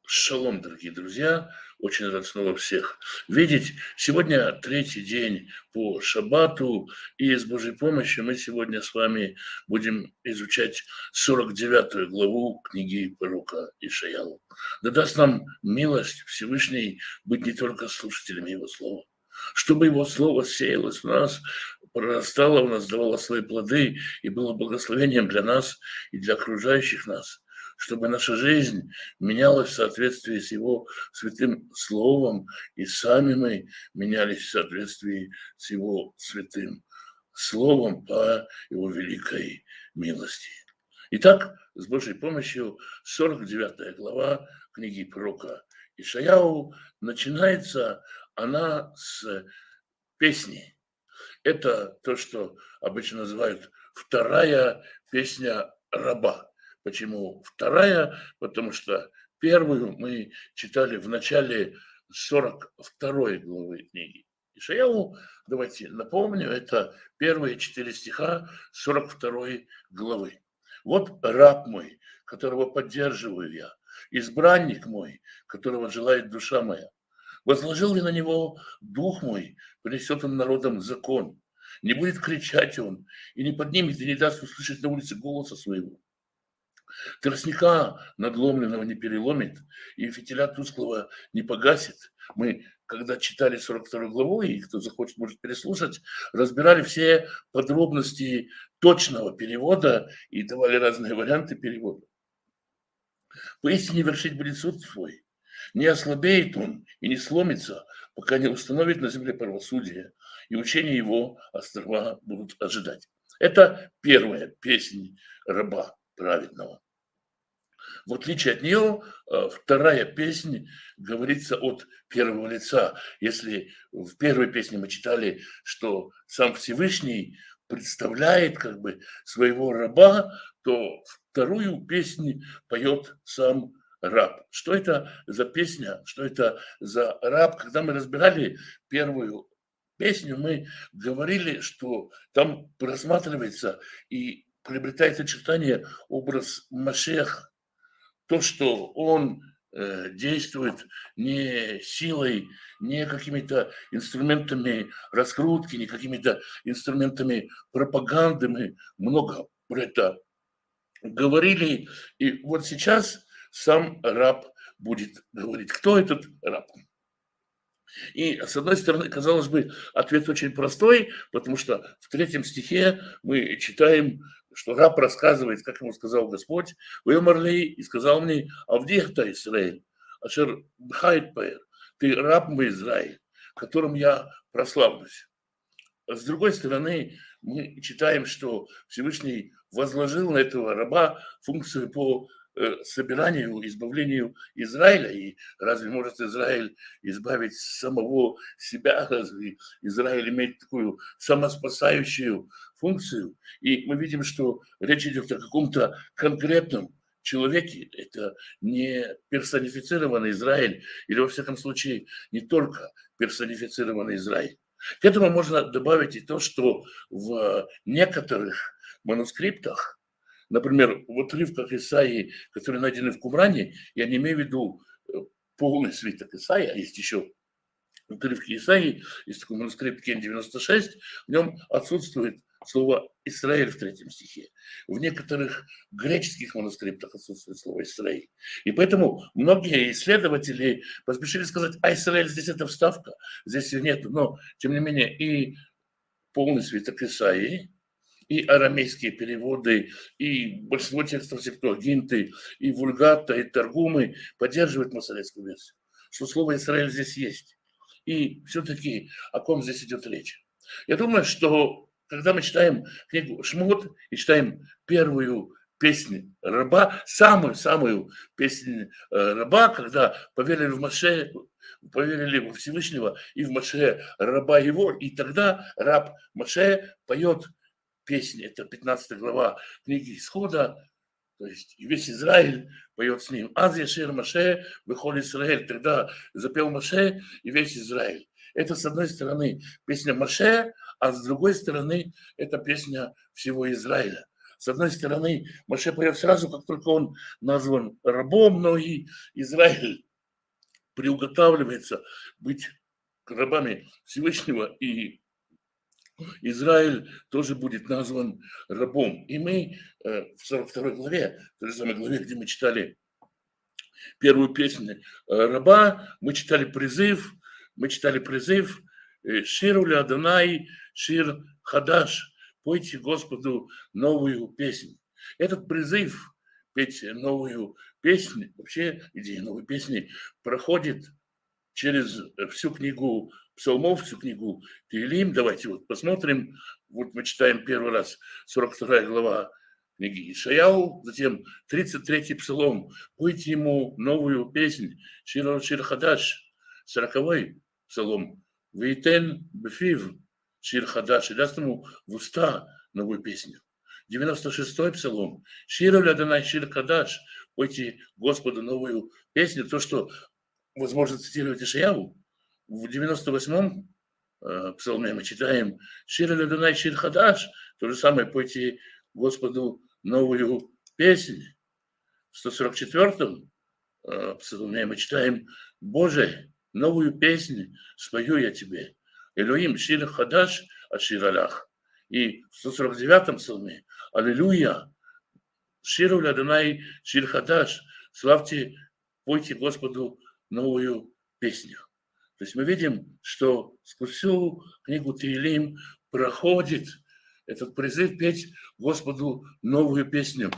Шалом, дорогие друзья! Очень рад снова всех видеть. Сегодня третий день по шаббату, и с Божьей помощью мы сегодня с вами будем изучать 49 главу книги пророка Ишаяу. Да даст нам милость Всевышний быть не только слушателями Его слова, чтобы Его слово сеялось в нас, прорастало в нас, давало свои плоды и было благословением для нас и для окружающих нас, чтобы наша жизнь менялась в соответствии с Его святым словом, и сами мы менялись в соответствии с Его святым словом по Его великой милости. Итак, с Божьей помощью 49 глава книги пророка Ишаяу начинается она с песни. Это то, что обычно называют вторая песня раба. Почему вторая? Потому что первую мы читали в начале 42 главы книги Ишаяу. Давайте напомню, это первые 4 стиха 42 главы. «Вот раб мой, которого поддерживаю я, избранник мой, которого желает душа моя. Возложил ли на него дух мой, принесет он народам закон. Не будет кричать он, и не поднимет, и не даст услышать на улице голоса своего. Тростника надломленного не переломит, и фитиля тусклого не погасит». Мы, когда читали 42 главу, и кто захочет, может переслушать, разбирали все подробности точного перевода и давали разные варианты перевода. «Поистине вершить будет суд свой. Не ослабеет он и не сломится, пока не установит на земле правосудие, и учения его острова будут ожидать». Это первая песня раба праведного. В отличие от нее, вторая песня говорится от первого лица. Если в первой песне мы читали, что сам Всевышний представляет как бы своего раба, то вторую песню поет сам раб. Что это за песня, что это за раб? Когда мы разбирали первую песню, мы говорили, что там просматривается и приобретает очертание образ Машеха. То, что он действует не силой, не какими-то инструментами раскрутки, не какими-то инструментами пропаганды. Мы много про это говорили. И вот сейчас сам раб будет говорить. Кто этот раб? И, с одной стороны, казалось бы, ответ очень простой, потому что в 3 стихе мы читаем, что раб рассказывает, как ему сказал Господь: «Вымерли и сказал мне: Авдихта Исраэль, ашер бхайт паэр, ты раб мой Израиль, которым я прославлюсь». С другой стороны, мы читаем, что Всевышний возложил на этого раба функцию по собиранию, избавлению Израиля. И разве может Израиль избавить самого себя? Разве Израиль имеет такую самоспасающую функцию? И мы видим, что речь идет о каком-то конкретном человеке. Это не персонифицированный Израиль, или, во всяком случае, не только персонифицированный Израиль. К этому можно добавить и то, что в некоторых манускриптах, например, в отрывках Исаии, которые найдены в Кумране, я не имею в виду полный свиток Исаии, а есть еще отрывки Исаии, есть такой манускрипт Кен 96, в нем отсутствует слово «Израиль» в 3 стихе. В некоторых греческих манускриптах отсутствует слово «Израиль». И поэтому многие исследователи поспешили сказать: а Израиль здесь это вставка, здесь ее нет. Но, тем не менее, и полный свиток Исаии, и арамейские переводы, и большинство текстов Септуагинты, и Вульгата, и Таргумы поддерживают масоретскую версию, что слово «Израиль» здесь есть. И все-таки о ком здесь идет речь? Я думаю, что когда мы читаем книгу Шмот и читаем первую песню раба, самую-самую песню раба, когда поверили в Моше, поверили во Всевышнего и в Моше раба его, и тогда раб Моше поет песни. Это 15 глава книги Исхода, то есть и весь Израиль поет с ним. «Аз яшир Моше выходит Израиль». Тогда запел Моше и весь Израиль. Это, с одной стороны, песня Моше, а с другой стороны, это песня всего Израиля. С одной стороны, Моше поет сразу, как только он назван рабом, но и Израиль приуготавливается быть рабами Всевышнего, и Израиль тоже будет назван рабом. И мы в 42 главе, той же самой главе, где мы читали первую песню раба, мы читали призыв «Ширу ля Адонай, шир хадаш», пойте Господу новую песню. Этот призыв петь новую песню, вообще идея новой песни, проходит через всю книгу псалмов, всю книгу Теилим. Давайте вот посмотрим. Вот мы читаем первый раз 42 глава книги Ишаяу, затем 33-й псалом. Пойте ему новую песнь. Шир хадаш, 40-й псалом. Вейтен бефив шир хадаш. И даст ему в уста новую песню. 96-й псалом. Шир ля Адонай шир хадаш. Пойте Господу новую песню. То, что возможно цитировать Ишаяу. В 98-м псалме мы читаем «Шир ля Адонай шир хадаш», то же самое «Пойте Господу новую песнь». В 144-м псалме мы читаем «Боже, новую песнь спою я тебе». «Элоим шир хадаш ашир алях». И в 149-м псалме «Аллилуйя, ширу ля Адонай шир хадаш». Славьте, пойте Господу новую песню. То есть мы видим, что сквозь всю книгу Теилим проходит этот призыв петь Господу новую песню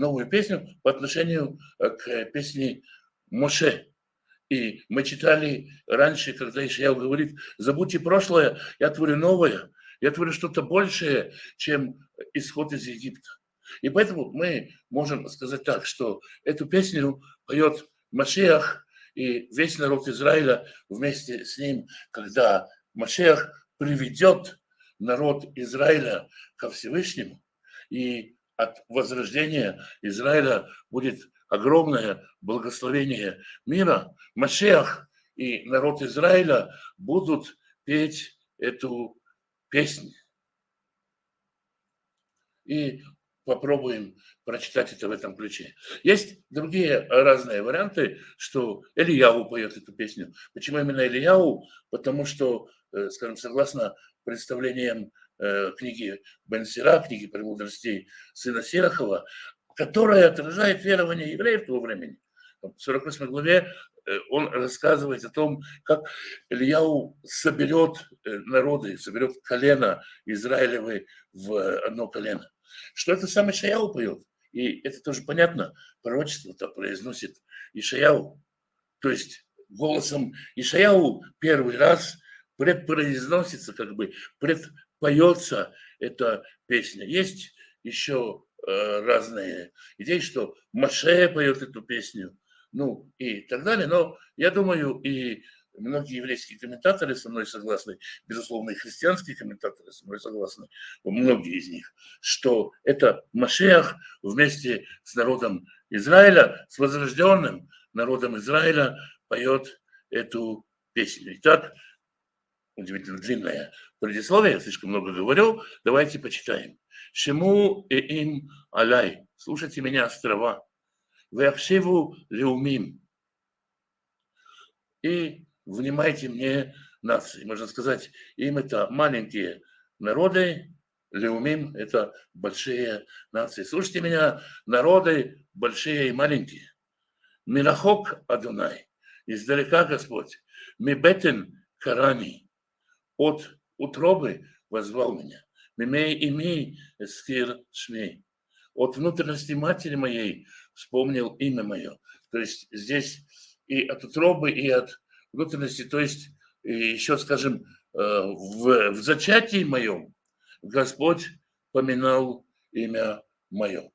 по отношению к песне Моше. И мы читали раньше, когда Ишаяу говорит: забудьте прошлое, я творю новое, я творю что-то большее, чем исход из Египта. И поэтому мы можем сказать так, что эту песню поет Машиах, и весь народ Израиля вместе с ним, когда Машиах приведет народ Израиля ко Всевышнему, и от возрождения Израиля будет огромное благословение мира. Машиах и народ Израиля будут петь эту песню. И попробуем прочитать это в этом ключе. Есть другие разные варианты, что Элияу поет эту песню. Почему именно Элияу? Потому что, скажем, согласно представлениям книги Бен Сира, книги «Премудростей» сына Сирахова, которая отражает верование евреев того времени. В 48 главе он рассказывает о том, как Элияу соберет народы, соберет колено Израилевы в одно колено. Что это сам Ишаяу поет. И это тоже понятно. Пророчество-то произносит Ишаяу. То есть голосом Ишаяу первый раз предпроизносится, предпоется эта песня. Есть еще разные идеи, что Моше поет эту песню, ну и так далее. Но я думаю, и многие еврейские комментаторы со мной согласны, безусловно, и христианские комментаторы со мной согласны, многие из них, что это Машиах вместе с народом Израиля, с возрожденным народом Израиля поет эту песню. Итак, удивительно длинное предисловие, я слишком много говорю, давайте почитаем. Шему и им алай, слушайте меня, острова, веахшиву леумим, и внимайте мне, нации. Можно сказать, им это маленькие народы, леумим – это большие нации. Слушайте меня, народы большие и маленькие. Мирахок Адонай, издалека Господь, мибетен карани, от утробы возвал меня. Мимей ими эскир шмей, от внутренности матери моей вспомнил имя мое. То есть здесь и от утробы, и от внутренности, то есть еще, скажем, в зачатии моем Господь поминал имя мое.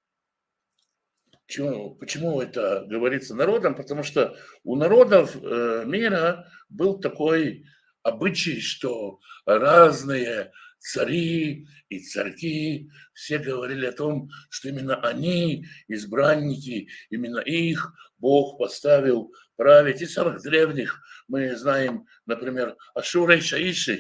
Почему это говорится народам? Потому что у народов мира был такой обычай, что разные цари и царьки все говорили о том, что именно они, избранники, именно их Бог поставил править. Из самых древних мы знаем, например, Ашура и Шаиши,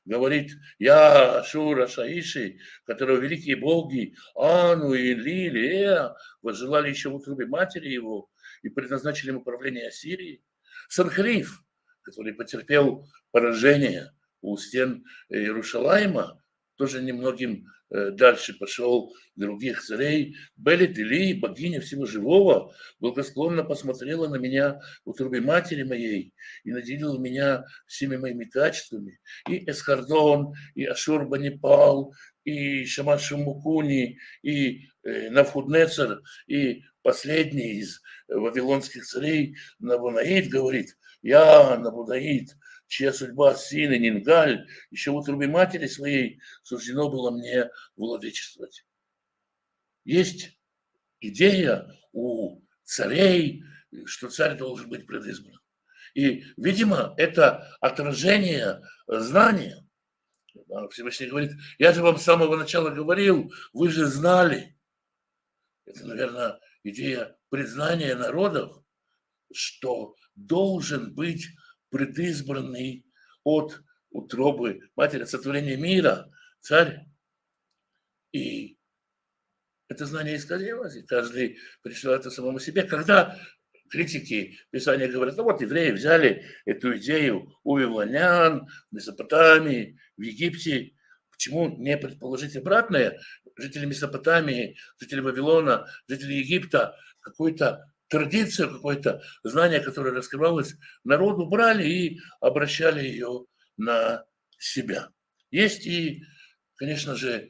говорит, я Ашур Ашаиши, которого великие боги Ану и Ли, Леа возжелали еще в утробе матери его и предназначили ему правление Ассирии. Санхриф, который потерпел поражение у стен Иерушалайма, тоже немногим дальше пошел других царей. Белит Или, богиня всего живого, благосклонно посмотрела на меня в утробе матери моей и наделила меня всеми моими качествами. И Эсхардон, и Ашурбанипал, и Шамашумукуни, и Навхуднецер, и последний из вавилонских царей Навунаид говорит, я, Навунаид, чья судьба сын и Нингаль, еще в утробе матери своей суждено было мне владычествовать. Есть идея у царей, что царь должен быть предизбран. И, видимо, это отражение знания. Всевышний говорит, я же вам с самого начала говорил, вы же знали. Это, наверное, идея признания народов, что должен быть предизбранный от утробы матери, от сотворения мира, царь. И это знание исказилось, и каждый пришел это самому себе. Когда критики Писания говорят, ну вот евреи взяли эту идею у вавилонян, в Месопотамии, в Египте, почему не предположить обратное? Жители Месопотамии, жители Вавилона, жители Египта, какую-то традицию, какое-то знание, которое раскрывалось народу, брали и обращали ее на себя. Есть и, конечно же,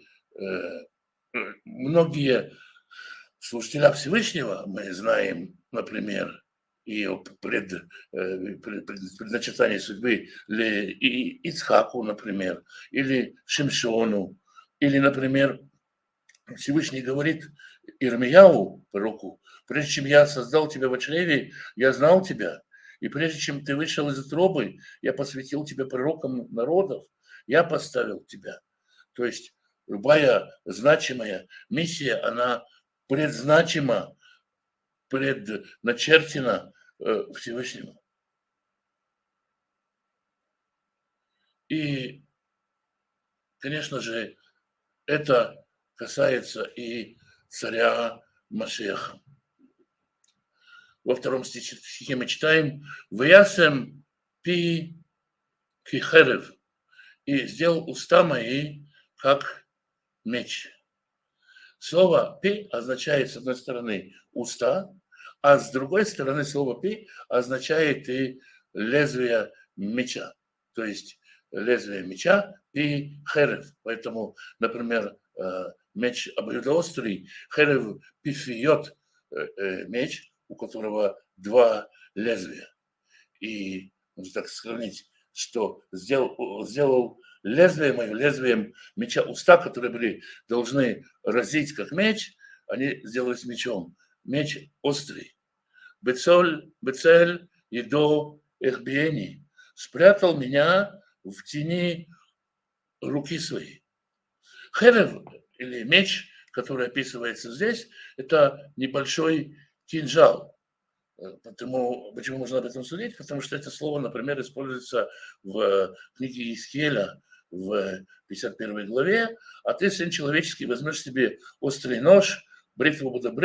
многие служителя Всевышнего, мы знаем, например, и о предначертании судьбы Ицхаку, например, или Шимшону, или, например, Всевышний говорит Ирмияу, пророку, прежде чем я создал тебя в чреве, я знал тебя, и прежде чем ты вышел из утробы, я посвятил тебя пророкам народов, я поставил тебя. То есть любая значимая миссия, она предзначима, предначертана Всевышнему. И, конечно же, это касается и царя Машеха. Во втором стихе мы читаем «Ваясем пи кихерев» и сделал уста мои, как меч. Слово «пи» означает, с одной стороны, уста, а с другой стороны, слово «пи» означает и лезвие меча. То есть лезвие меча и херев. Поэтому, например, меч обоюдоострый, херев пифиот, меч, у которого два лезвия. И можно так сравнить, что сделал лезвие мое, лезвием меча уста, которые должны разить как меч, они сделались мечом. Меч острый. Бецель едо эхбиени. Спрятал меня в тени руки своей. Херев, или меч, который описывается здесь, это небольшой кинжал. Почему можно об этом судить? Потому что это слово, например, используется в книге Иезекииля в 51 главе. А ты, сын человеческий, возьмешь себе острый нож, бритву